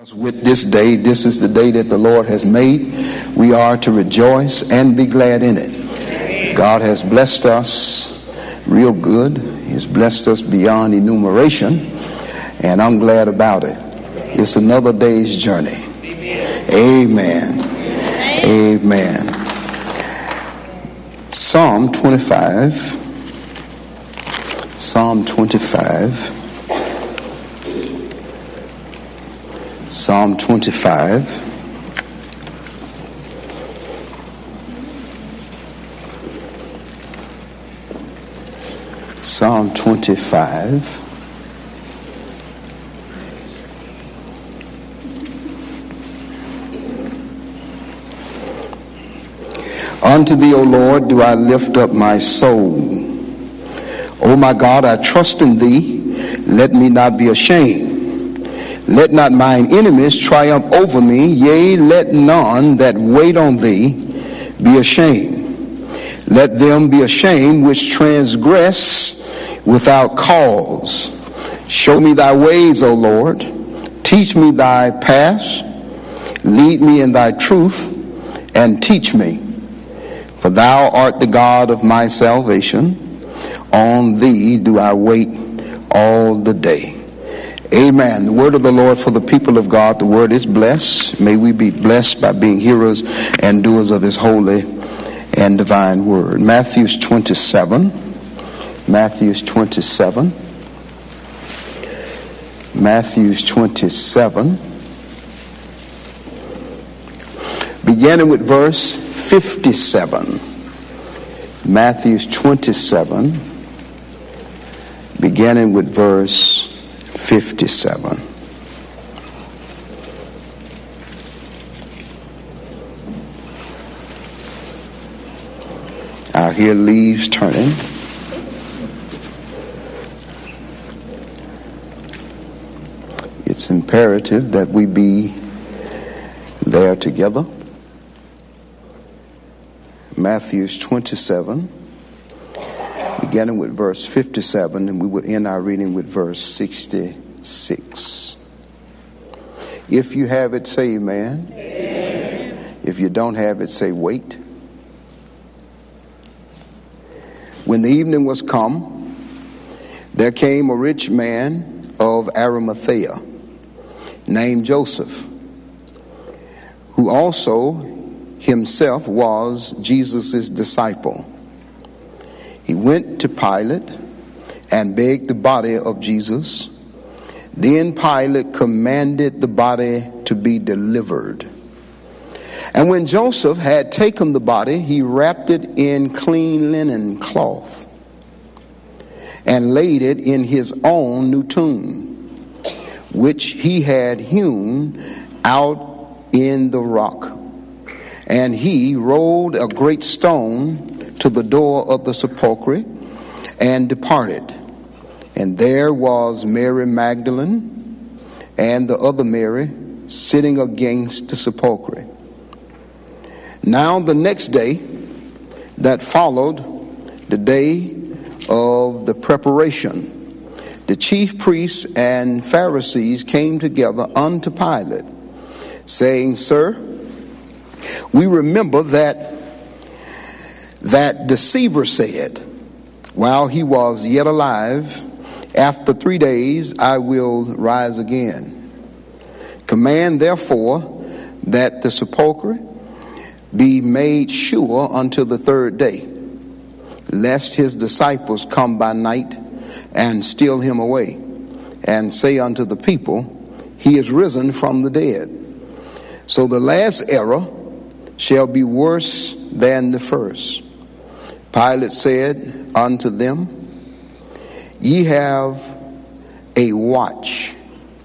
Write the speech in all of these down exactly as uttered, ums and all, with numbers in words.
With this day, this is the day that the Lord has made. We are to rejoice and be glad in it. God has blessed us real good. He's blessed us beyond enumeration, and I'm glad about it. It's another day's journey. Amen. Amen. Psalm twenty-five. Psalm twenty-five. Psalm twenty-five. Psalm twenty-five. Unto thee, O Lord, do I lift up my soul. O my God, I trust in thee. Let me not be ashamed. Let not mine enemies triumph over me. Yea, let none that wait on thee be ashamed. Let them be ashamed which transgress without cause. Show me thy ways, O Lord. Teach me thy paths. Lead me in thy truth, and teach me. For thou art the God of my salvation. On thee do I wait all the day. Amen. The word of the Lord for the people of God. The word is blessed. May we be blessed by being hearers and doers of his holy and divine word. Matthew twenty-seven. Matthew twenty-seven. Matthew twenty-seven. Beginning with verse fifty-seven. Matthew twenty-seven. Beginning with verse fifty-seven. I hear leaves turning. It's imperative that we be there together. Matthew twenty-seven. Beginning with verse fifty-seven, and we will end our reading with verse sixty-six. If you have it, say amen. Amen. If you don't have it, say wait. When the evening was come, there came a rich man of Arimathea, named Joseph, who also himself was Jesus' disciple. He went to Pilate and begged the body of Jesus. Then Pilate commanded the body to be delivered. And when Joseph had taken the body, he wrapped it in clean linen cloth and laid it in his own new tomb, which he had hewn out in the rock. And he rolled a great stone to the door of the sepulchre and departed. And there was Mary Magdalene and the other Mary sitting against the sepulchre. Now the next day that followed, the day of the preparation, the chief priests and Pharisees came together unto Pilate, saying, Sir, we remember that that deceiver said, while he was yet alive, after three days I will rise again. Command therefore that the sepulchre be made sure until the third day, lest his disciples come by night and steal him away, and say unto the people, he is risen from the dead. So the last error shall be worse than the first. Pilate said unto them, Ye have a watch.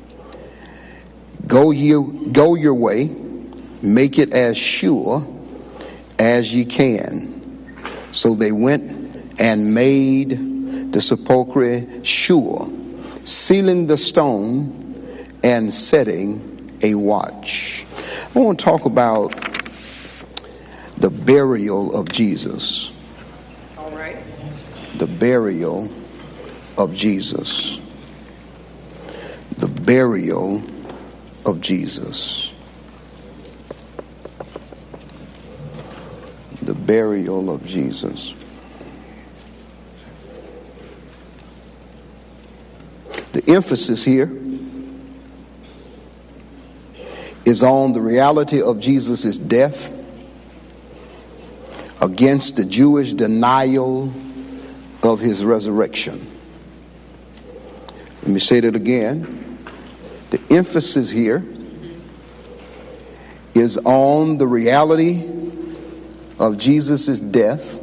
Go you go your way, make it as sure as ye can. So they went and made the sepulchre sure, sealing the stone and setting a watch. I want to talk about the burial of Jesus. All right. The burial of Jesus. The burial of Jesus. The burial of Jesus. The emphasis here is on the reality of Jesus' death against the Jewish denial of his resurrection. Let me say that again. The emphasis here is on the reality of Jesus' death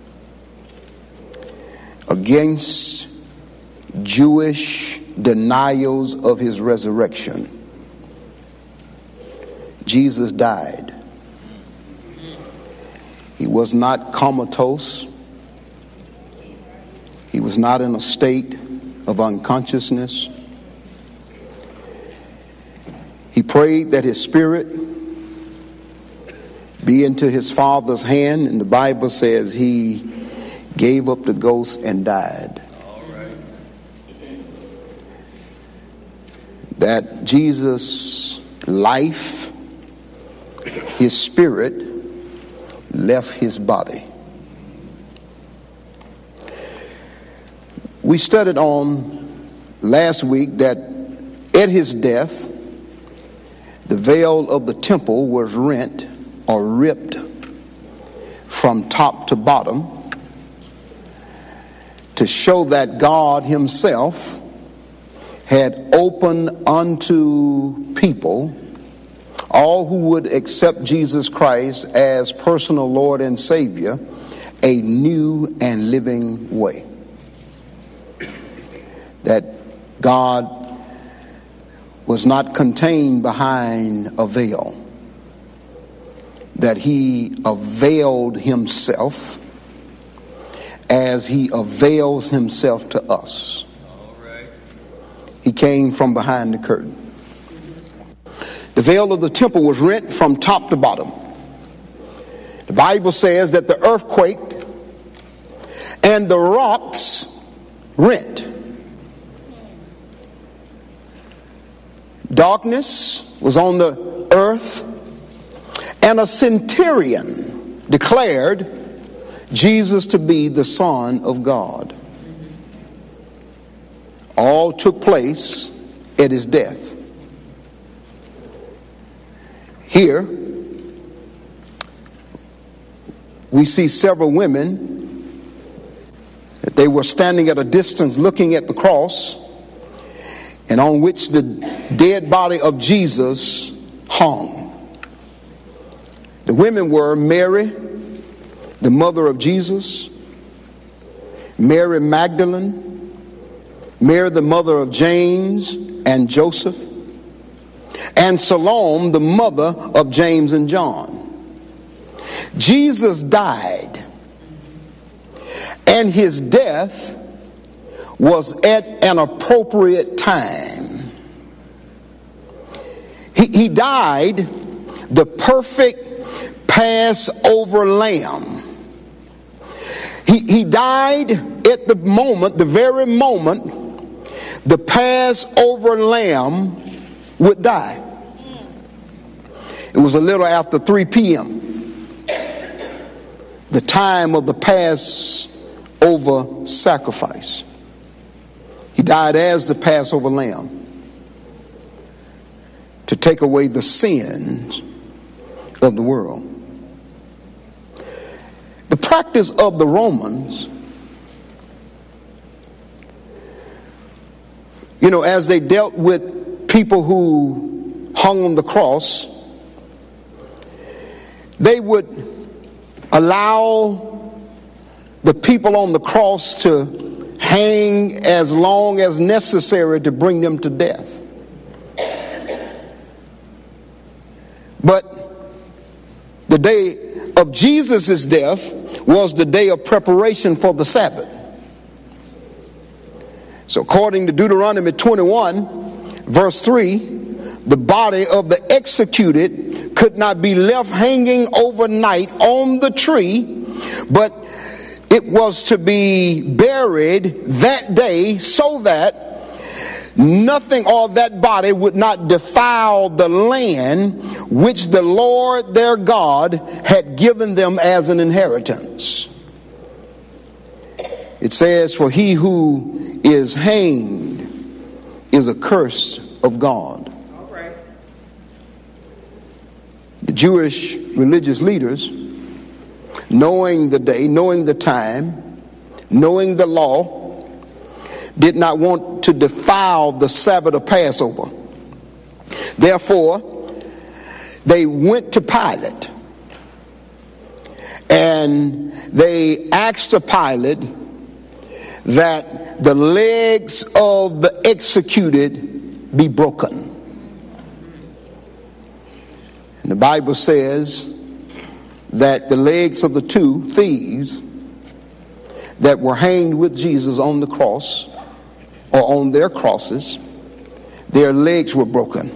against Jewish denials of his resurrection. Jesus died. He was not comatose. He was not in a state of unconsciousness. He prayed that his spirit be into his Father's hand, and the Bible says he gave up the ghost and died. All right. That Jesus' life, his spirit, left his body. We studied on last week that at his death, the veil of the temple was rent or ripped from top to bottom to show that God himself had opened unto people, all who would accept Jesus Christ as personal Lord and Savior, a new and living way. That God was not contained behind a veil, that he availed himself as he avails himself to us. All right. He came from behind the curtain. The veil of the temple was rent from top to bottom. The Bible says that the earth quaked and the rocks rent. Darkness was on the earth, and a centurion declared Jesus to be the Son of God. All took place at his death. Here, we see several women that they were standing at a distance looking at the cross, and on which the dead body of Jesus hung. The women were Mary, the mother of Jesus, Mary Magdalene, Mary the mother of James and Joseph, and Salome, the mother of James and John. Jesus died, and his death was at an appropriate time. He, he died the perfect Passover lamb. He, he died at the moment, the very moment, the Passover lamb would die. It was a little after three p.m., the time of the Passover sacrifice. He died as the Passover lamb to take away the sins of the world. The practice of the Romans, you know, as they dealt with people who hung on the cross, they would allow the people on the cross to hang as long as necessary to bring them to death. But the day of Jesus' death was the day of preparation for the Sabbath. So according to Deuteronomy twenty-one, verse three, the body of the executed could not be left hanging overnight on the tree, but it was to be buried that day so that nothing of that body would not defile the land which the Lord their God had given them as an inheritance. It says, for he who is hanged is accursed of God. All right. The Jewish religious leaders, knowing the day, knowing the time, knowing the law, did not want to defile the Sabbath of Passover. Therefore, they went to Pilate and they asked the Pilate that the legs of the executed be broken. And the Bible says that the legs of the two thieves that were hanged with Jesus on the cross, or on their crosses, their legs were broken.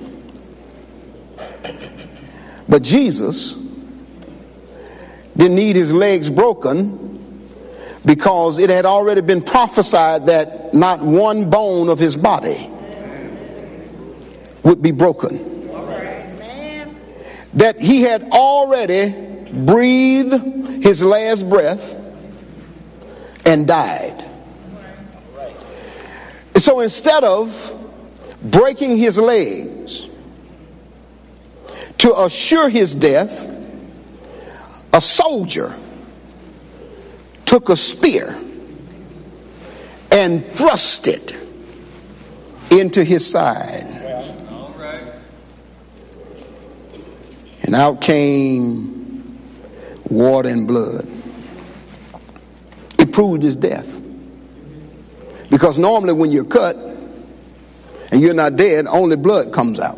But Jesus didn't need his legs broken, because it had already been prophesied that not one bone of his body would be broken. That he had already breathed his last breath and died. So instead of breaking his legs to assure his death, a soldier took a spear and thrust it into his side. All right. And out came water and blood. It proved his death. Because normally when you're cut and you're not dead, only blood comes out.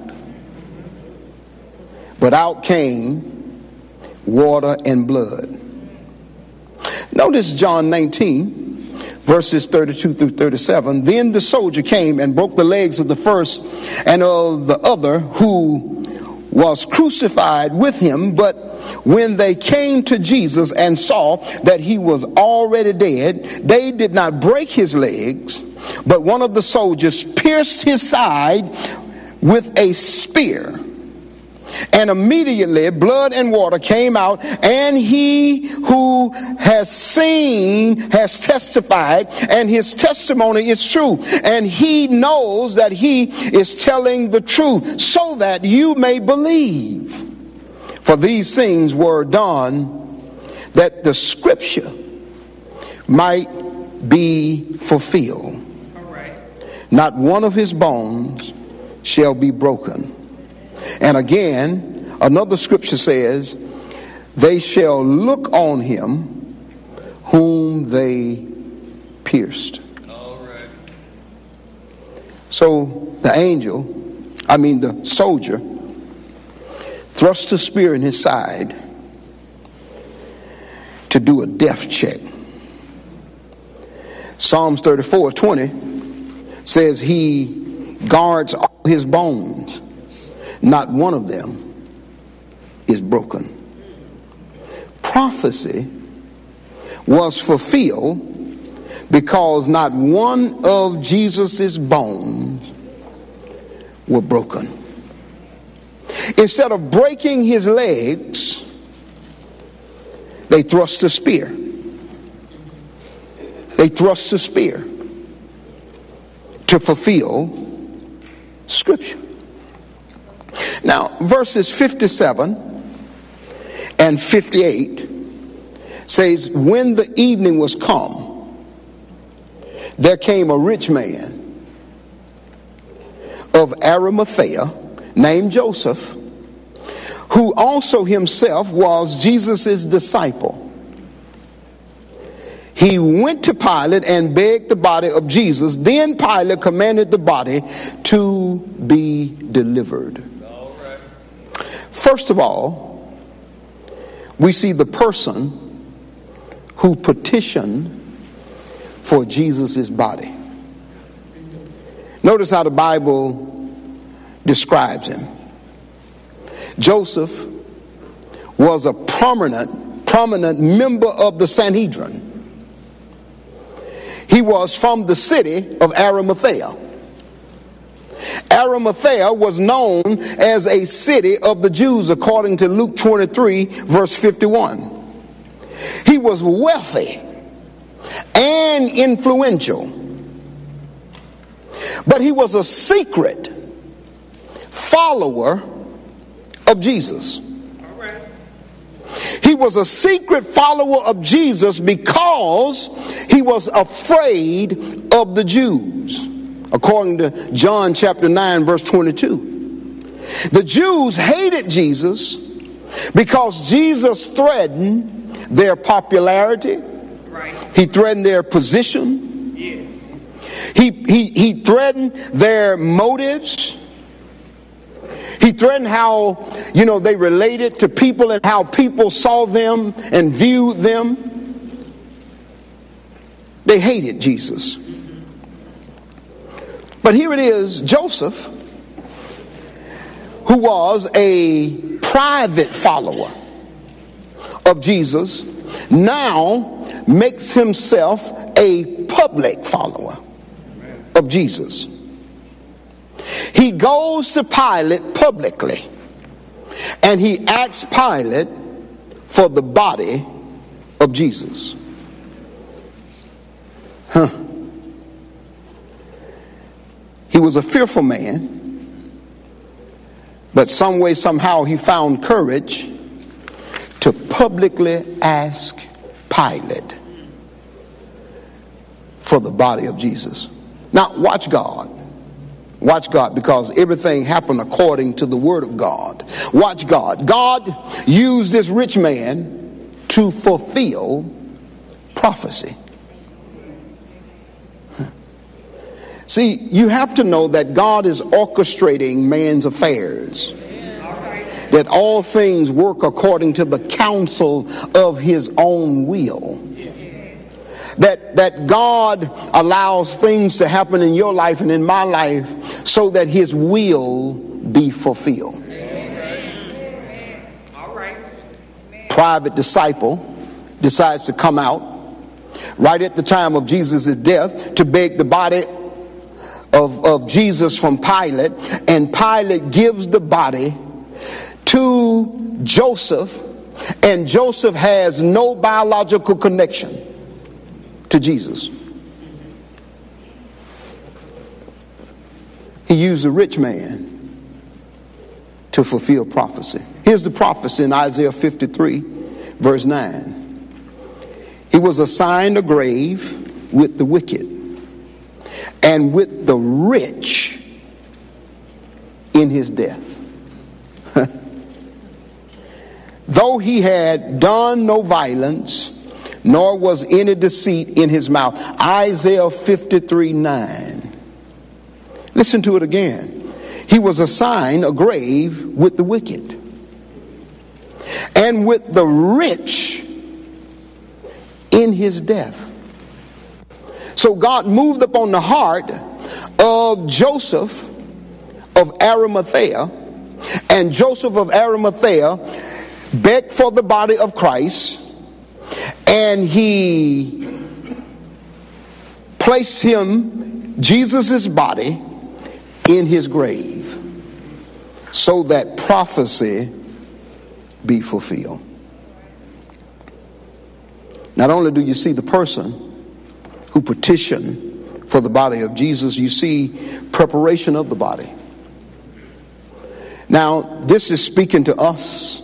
But out came water and blood. Notice John nineteen, verses thirty-two through thirty-seven. Then the soldier came and broke the legs of the first and of the other who was crucified with him. But when they came to Jesus and saw that he was already dead, they did not break his legs, but one of the soldiers pierced his side with a spear. And immediately blood and water came out, and he who has seen has testified, and his testimony is true. And he knows that he is telling the truth, so that you may believe. For these things were done that the scripture might be fulfilled. All right. Not one of his bones shall be broken. And again, another scripture says, they shall look on him whom they pierced. All right. So the angel, I mean the soldier, thrust a spear in his side to do a death check. Psalms thirty-four twenty says he guards all his bones. Not one of them is broken. Prophecy was fulfilled because not one of Jesus's bones were broken. Instead of breaking his legs, they thrust a spear. They thrust a spear to fulfill Scripture. Now, verses fifty-seven and fifty-eight says, when the evening was come, there came a rich man of Arimathea named Joseph, who also himself was Jesus' disciple. He went to Pilate and begged the body of Jesus. Then Pilate commanded the body to be delivered. All right. First of all, we see the person who petitioned for Jesus' body. Notice how the Bible describes him. Joseph was a prominent, prominent member of the Sanhedrin. He was from the city of Arimathea. Arimathea was known as a city of the Jews according to Luke twenty-three verse fifty-one. He was wealthy and influential, but he was a secret follower of Jesus. He was a secret follower of Jesus because he was afraid of the Jews, according to John chapter nine verse twenty-two. The Jews hated Jesus because Jesus threatened their popularity. Right. He threatened their position. Yes. He, he, he threatened their motives. He threatened how, you know, they related to people and how people saw them and viewed them. They hated Jesus. But here it is, Joseph, who was a private follower of Jesus, now makes himself a public follower of Jesus. He goes to Pilate publicly and he asks Pilate for the body of Jesus. Huh. He was a fearful man, but some way, somehow he found courage to publicly ask Pilate for the body of Jesus. Now, watch God. Watch God, because everything happened according to the word of God. Watch God. God used this rich man to fulfill prophecy. See, you have to know that God is orchestrating man's affairs. That all things work according to the counsel of his own will. That, that God allows things to happen in your life and in my life so that his will be fulfilled. All right. Private disciple decides to come out right at the time of Jesus' death to beg the body of, of Jesus from Pilate, and Pilate gives the body to Joseph, and Joseph has no biological connection to Jesus. He used a rich man to fulfill prophecy. Here's the prophecy in Isaiah fifty-three verse nine. He was assigned a grave with the wicked and with the rich in his death. Though he had done no violence, nor was any deceit in his mouth. Isaiah fifty-three nine. Listen to it again. He was assigned a grave with the wicked and with the rich in his death. So God moved upon the heart of Joseph of Arimathea, and Joseph of Arimathea begged for the body of Christ, and he placed him, Jesus' body, in his grave so that prophecy be fulfilled. Not only do you see the person who petitioned for the body of Jesus, you see preparation of the body. Now, this is speaking to us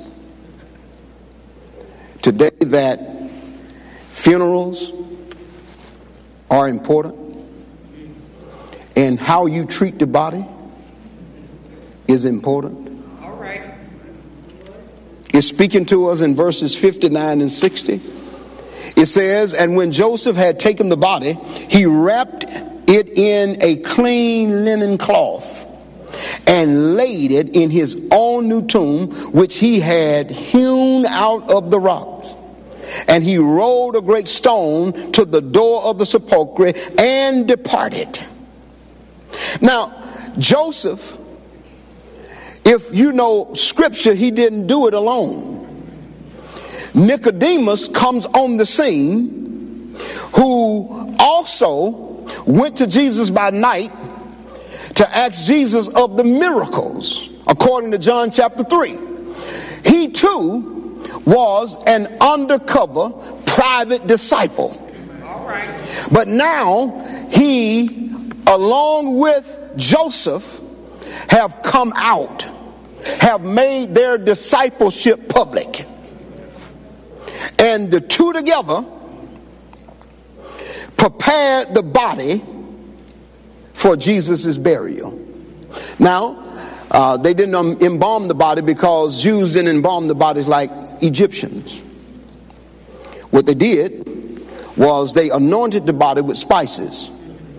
today that funerals are important, and how you treat the body is important. All right. It's speaking to us in verses fifty-nine and sixty. It says, and when Joseph had taken the body, he wrapped it in a clean linen cloth and laid it in his own new tomb, which he had hewn out of the rocks. And he rolled a great stone to the door of the sepulchre and departed. Now, Joseph, if you know scripture, he didn't do it alone. Nicodemus comes on the scene, who also went to Jesus by night to ask Jesus of the miracles, according to John chapter three. He too was an undercover private disciple. All right. But now he, along with Joseph, have come out, have made their discipleship public. And the two together prepared the body for Jesus' burial. Now, uh, they didn't um, embalm the body because Jews didn't embalm the bodies like Egyptians. What they did was they anointed the body with spices.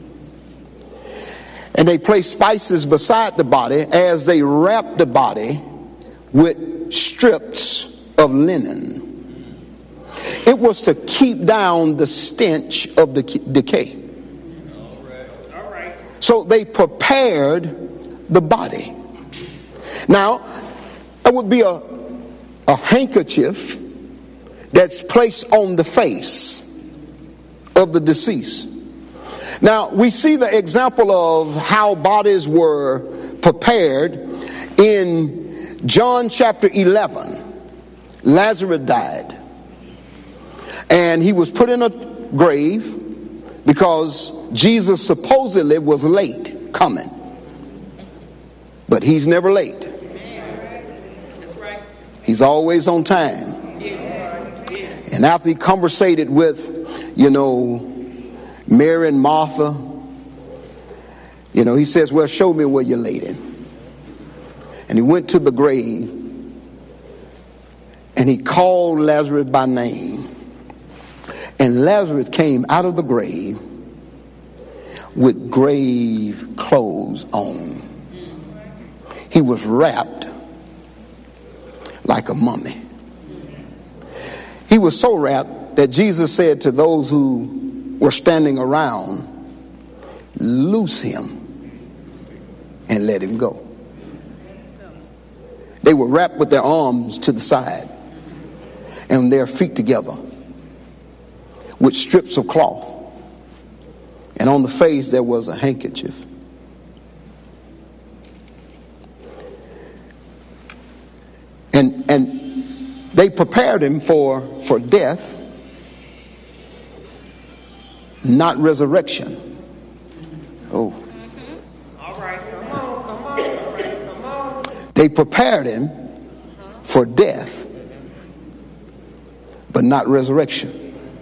And they placed spices beside the body as they wrapped the body with strips of linen. It was to keep down the stench of the decay. All right. All right. So they prepared the body. Now, it would be a, a handkerchief that's placed on the face of the deceased. Now, we see the example of how bodies were prepared in John chapter eleven. Lazarus died. And he was put in a grave because Jesus supposedly was late coming. But he's never late. That's right. He's always on time. And after he conversated with, you know, Mary and Martha, you know, he says, well, show me where you laid him. And he went to the grave and he called Lazarus by name. And Lazarus came out of the grave with grave clothes on. He was wrapped like a mummy. He was so wrapped that Jesus said to those who were standing around, loose him and let him go. They were wrapped with their arms to the side and their feet together with strips of cloth. And on the face there was a handkerchief. And and they prepared him for, for death, not resurrection. Oh. All right. Come on, come on, all right, come on. They prepared him for death, but not resurrection.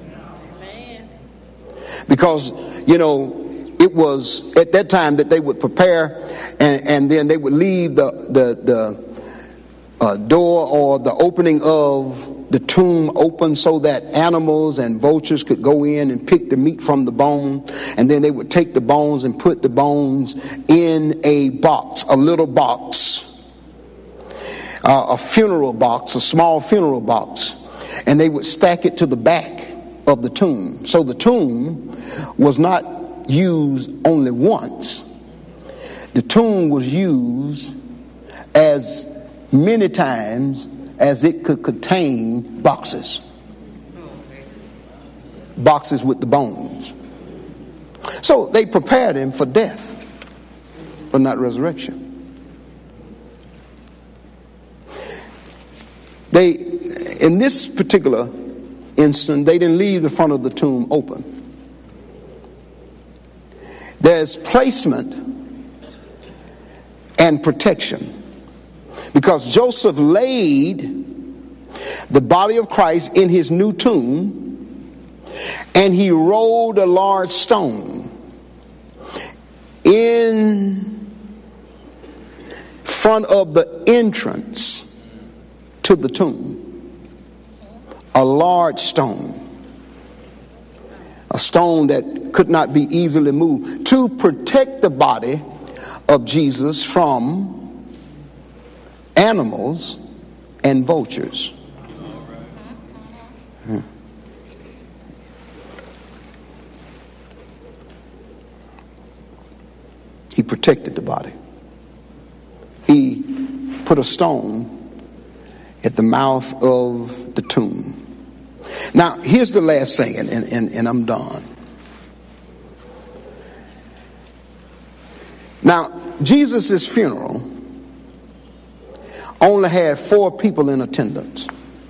Because, you know, it was at that time that they would prepare and, and then they would leave the, the, the uh, door or the opening of the tomb open so that animals and vultures could go in and pick the meat from the bone. And then they would take the bones and put the bones in a box, a little box, uh, a funeral box, a small funeral box. And they would stack it to the back of the tomb. So the tomb was not used only once. The tomb was used as many times as it could contain boxes. Boxes with the bones. So they prepared him for death, but not resurrection. They, in this particular instant, they didn't leave the front of the tomb open. There's placement and protection. Because Joseph laid the body of Christ in his new tomb, and he rolled a large stone in front of the entrance to the tomb. A large stone. A stone that could not be easily moved to protect the body of Jesus from animals and vultures. Hmm. He protected the body. He put a stone at the mouth of the tomb. Now, here's the last thing, and, and, and I'm done. Now, Jesus' funeral only had four people in attendance.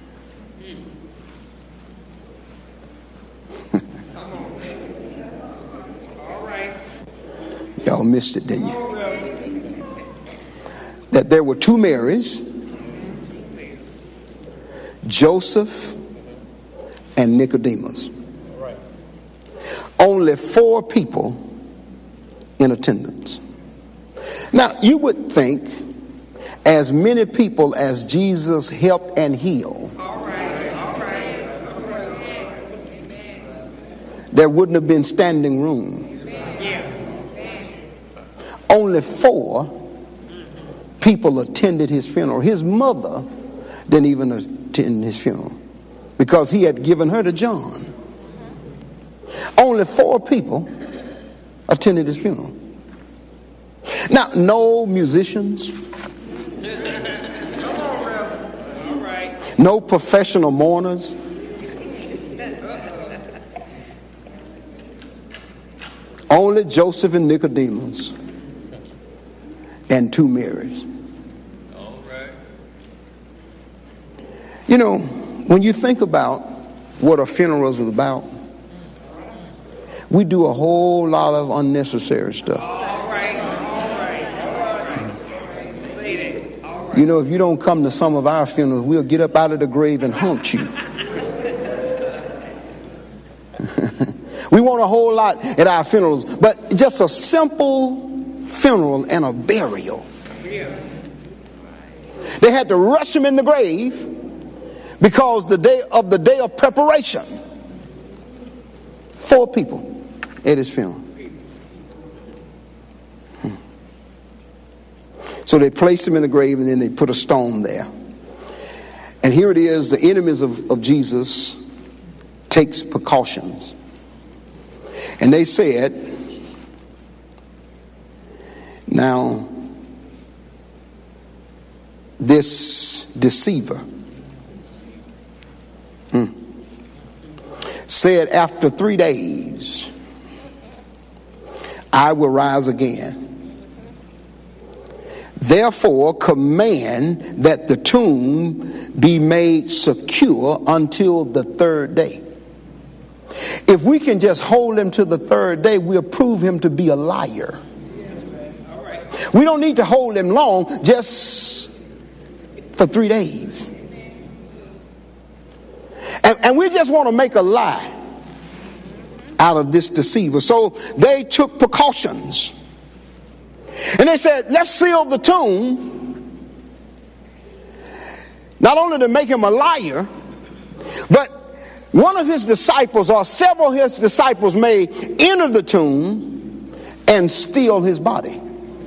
Y'all missed it, didn't you? That there were two Marys, Joseph and Nicodemus. Only four people in attendance. Now, you would think as many people as Jesus helped and healed, there wouldn't have been standing room. Only four people attended his funeral. His mother didn't even attend his funeral because he had given her to John. Only four people attended his funeral. Now, no musicians, no professional mourners, only Joseph and Nicodemus and two Marys. All right. You know, when you think about what a funeral is about, we do a whole lot of unnecessary stuff. All right. All right. All right. Say that. All right. You know, if you don't come to some of our funerals, we'll get up out of the grave and hunt you. We want a whole lot at our funerals, but just a simple funeral and a burial. They had to rush him in the grave because the day of the day of preparation. Four people at his funeral. Hmm. So they placed him in the grave and then they put a stone there. And here it is, the enemies of, of Jesus takes precautions. And they said, now, this deceiver hmm, said, after three days, I will rise again. Therefore, command that the tomb be made secure until the third day. If we can just hold him to the third day, we'll prove him to be a liar. We don't need to hold him long, just for three days. And, and we just want to make a lie out of this deceiver. So they took precautions. And they said, let's seal the tomb. Not only to make him a liar, but one of his disciples or several of his disciples may enter the tomb and steal his body.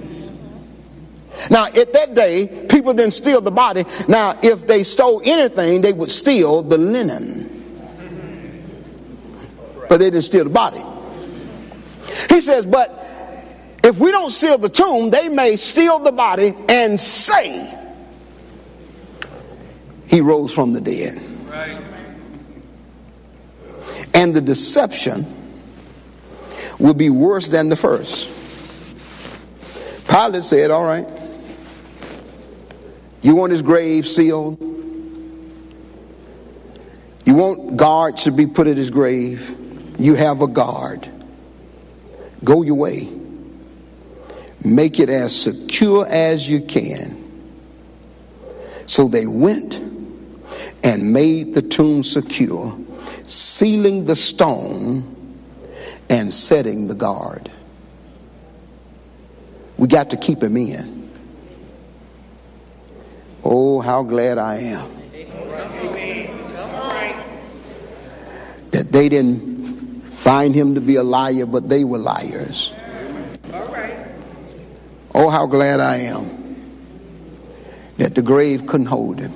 Now, at that day, people didn't steal the body. Now, if they stole anything, they would steal the linen. But they didn't steal the body. He says, but if we don't seal the tomb, they may steal the body and say he rose from the dead. Right. And the deception will be worse than the first. Pilate said, all right, you want his grave sealed? You want guards to be put at his grave? You have a guard. Go your way. Make it as secure as you can. So they went and made the tomb secure, sealing the stone and setting the guard. We got to keep him in. Oh, how glad I am that they didn't find him to be a liar, but they were liars. Oh, how glad I am that the grave couldn't hold him.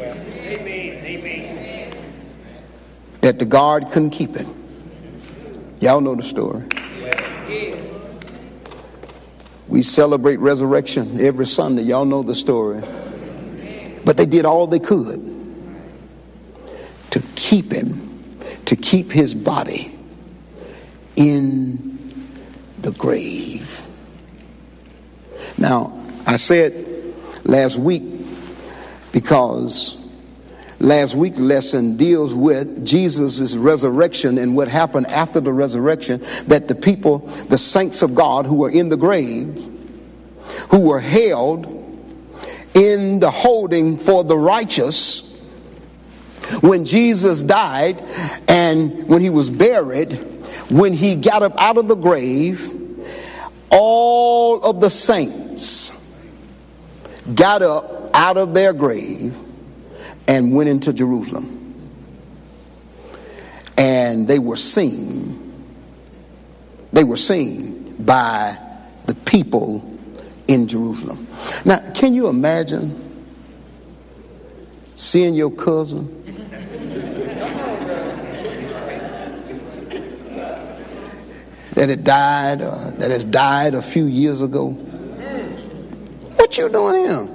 That the guard couldn't keep him. Y'all know the story. We celebrate resurrection every Sunday. Y'all know the story. But they did all they could to keep him, to keep his body in the grave. Now, I said last week, because last week's lesson deals with Jesus' resurrection and what happened after the resurrection, that the people, the saints of God who were in the grave, who were held in the holding for the righteous, when Jesus died and when he was buried, when he got up out of the grave, all of the saints got up out of their grave and went into Jerusalem. And they were seen. They were seen by the people in Jerusalem. Now, can you imagine seeing your cousin that had died, uh, that has died a few years ago? What you doing here?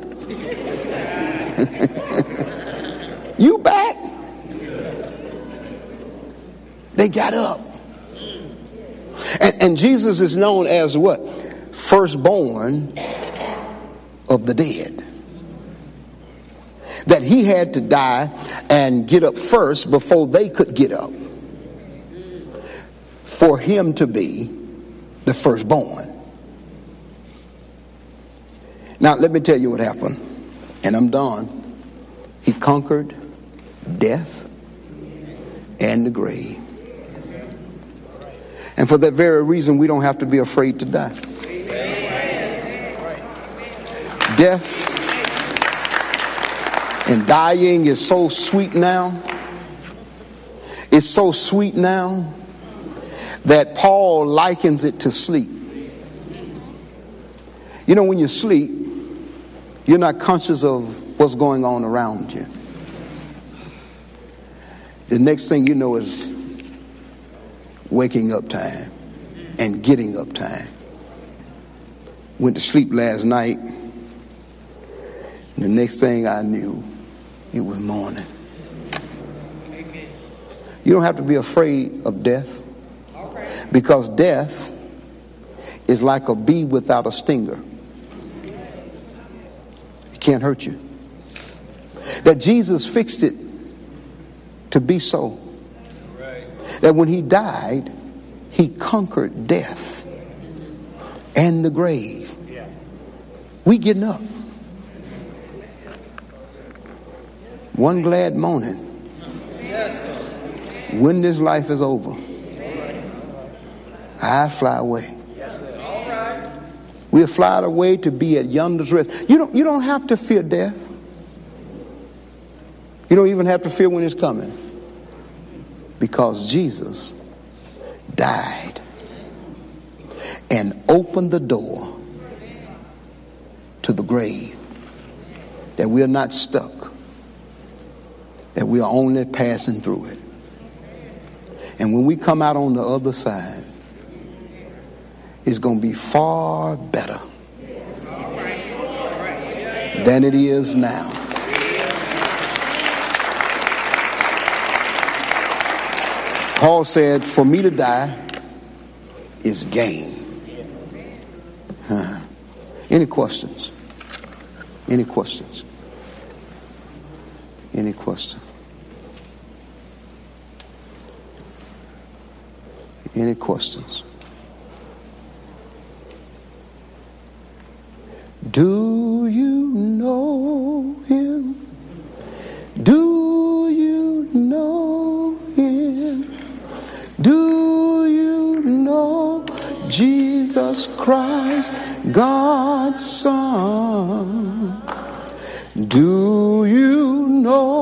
You back? They got up. And, and Jesus is known as what? Firstborn of the dead. That he had to die and get up first before they could get up, for him to be the firstborn. Now, let me tell you what happened, and I'm done. He conquered death and the grave. And for that very reason, we don't have to be afraid to die. Death and dying is so sweet now. It's so sweet now that Paul likens it to sleep. You know, when you sleep, you're not conscious of what's going on around you. The next thing you know is waking up time and getting up time. Went to sleep last night, and the next thing I knew, it was morning. You don't have to be afraid of death, because death is like a bee without a stinger. It can't hurt you. That Jesus fixed it to be so. That when he died, he conquered death and the grave. We getting up. One glad morning, when this life is over, I fly away. We'll fly away to be at yonder's rest. You don't, you don't have to fear death. You don't even have to fear when it's coming, because Jesus died and opened the door to the grave, that we are not stuck, that we are only passing through it. And when we come out on the other side, it's going to be far better than it is now. Paul said, for me to die is gain. Huh. Any questions? Any questions? Any questions? Any questions? Do you know him? Do you know him? Do you know Jesus Christ, God's Son? Do you know